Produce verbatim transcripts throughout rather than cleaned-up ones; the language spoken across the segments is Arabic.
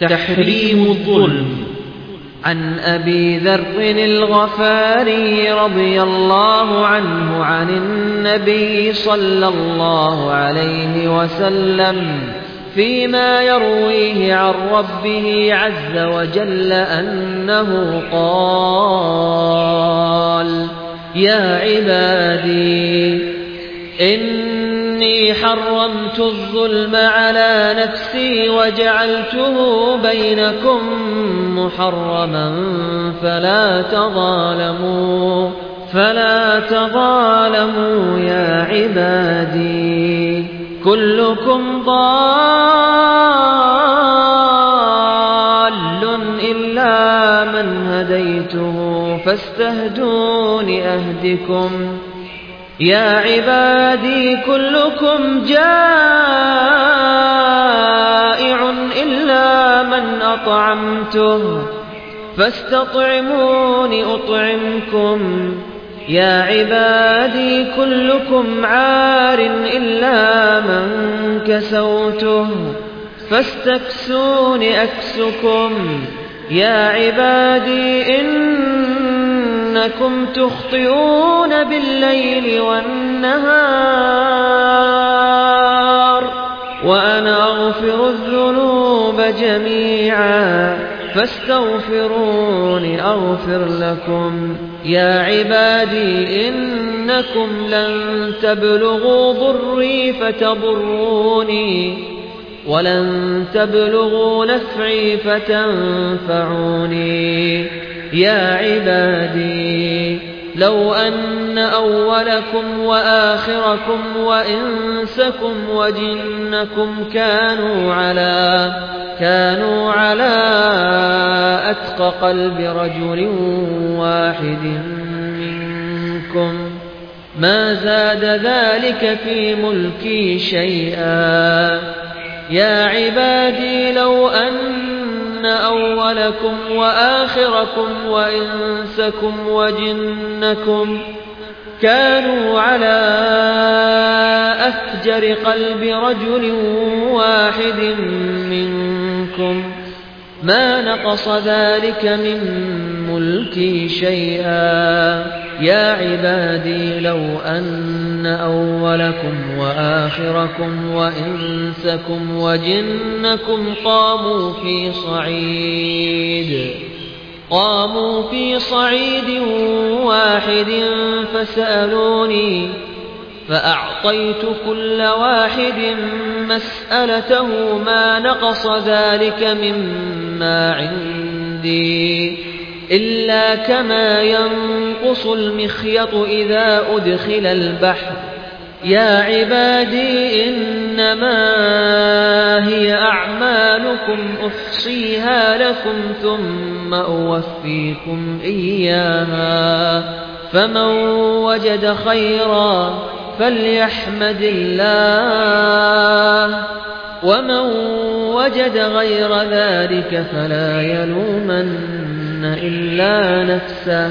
تحريم الظلم. عن أبي ذر الغفاري رضي الله عنه عن النبي صلى الله عليه وسلم فيما يرويه عن ربه عز وجل أنه قال: يا عبادي إني حرمت الظلم على نفسي وجعلته بينكم محرما فلا تظالموا فلا تظالموا يا عبادي كلكم ضال إلا من هديته فاستهدون أهدكم يا عبادي كلكم جائع إلا من أطعمته فاستطعمون أطعمكم يا عبادي كلكم عار إلا من كسوته فاستكسون أكسكم يا عبادي إنكم تخطئون بالليل والنهار وأنا أغفر الذنوب جميعا فاستغفروني أغفر لكم يا عبادي إنكم لن تبلغوا ضري فتضروني ولن تبلغوا نفعي فتنفعوني يا عبادي لو أن أولكم وآخركم وإنسكم وجنكم كانوا على كانوا على أتقى قلب رجل واحد منكم ما زاد ذلك في ملكي شيئا يا عبادي لو أن أولكم وآخركم وإنسكم وجنكم كانوا على أفجر قلب رجل واحد منكم ما نقص ذلك من ملكي شيئا يا عبادي لو أن أولكم وآخركم وإنسكم وجنكم قاموا في صعيد قاموا في صعيد واحد فسألوني فأعطيت كل واحد مسألته ما نقص ذلك مما عندي إلا كما ينقص المخيط إذا أدخل البحر يا عبادي إنما هي أعمالكم أحصيها لكم ثم أوفيكم إياها فمن وجد خيرا فليحمد الله ومن وجد غير ذلك فلا يلومن إلا نفسه.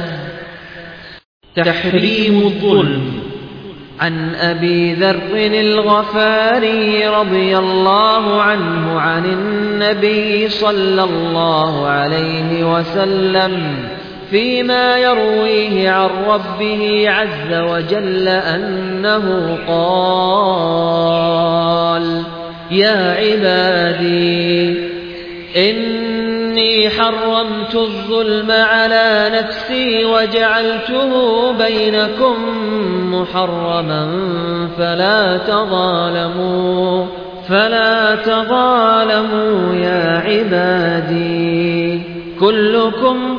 تحريم الظلم. عن أبي ذر الغفاري رضي الله عنه عن النبي صلى الله عليه وسلم فيما يرويه عن ربه عز وجل أنه قال: يا عبادي إني حرمت الظلم على نفسي وجعلته بينكم محرما فلا تظالموا فلا تظالموا يا عبادي كلكم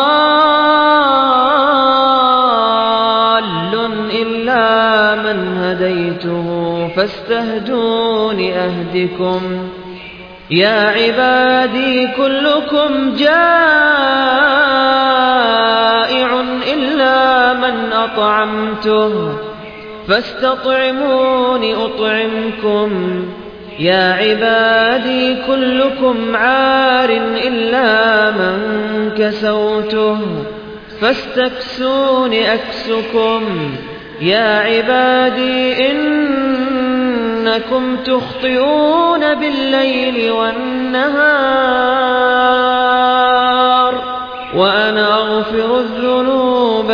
ضال إلا من هديته فاستهدون أهدكم يا عبادي كلكم جائع إلا من أطعمته فاستطعمون أطعمكم يا عبادي كلكم عار إلا من كسوته فاستكسون أكسكم يا عبادي إنكم تخطئون بالليل والنهار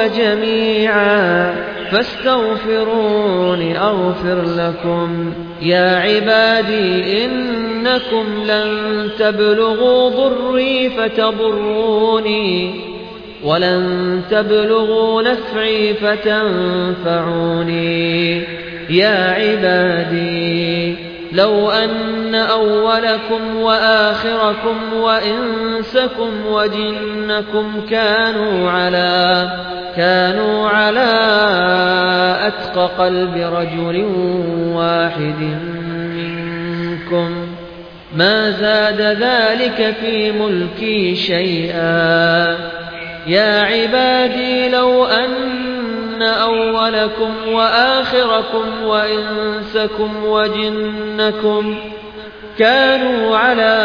جميعا فاستغفروني أغفر لكم. يا عبادي إنكم لن تبلغوا ضري فتضروني ولن تبلغوا نفعي فتنفعوني. يا عبادي لو أن أولكم وآخركم وإنسكم وجنكم كانوا على كانوا على أتقى قلب رجل واحد منكم ما زاد ذلك في ملكي شيئا. يا عبادي لو أن أولكم وآخركم وإنسكم وجنكم كانوا على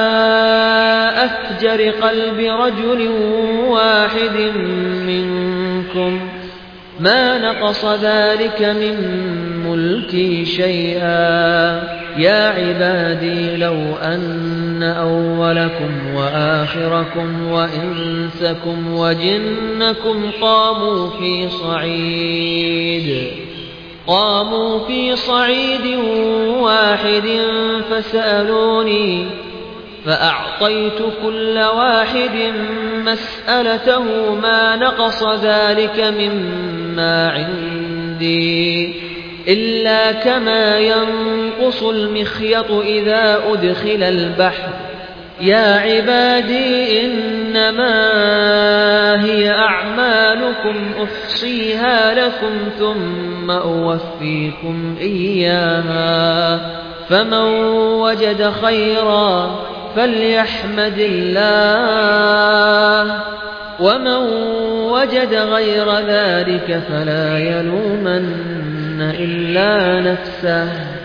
أفجر قلب رجل واحد منكم ما نقص ذلك من ملكي شيئا. يا عبادي لو أن أولكم وآخركم وإنسكم وجنكم قاموا في صعيد قاموا في صعيد واحد فسألوني فأعطيت كل واحد مسألته ما نقص ذلك مما عندي إلا كما ينقص المخيط إذا أدخل البحر. يا عبادي إنما هي أعمالكم أحصيها لكم ثم أوفيكم إياها فمن وجد خيرا فليحمد الله ومن وجد غير ذلك فلا يلومن إلا نفسه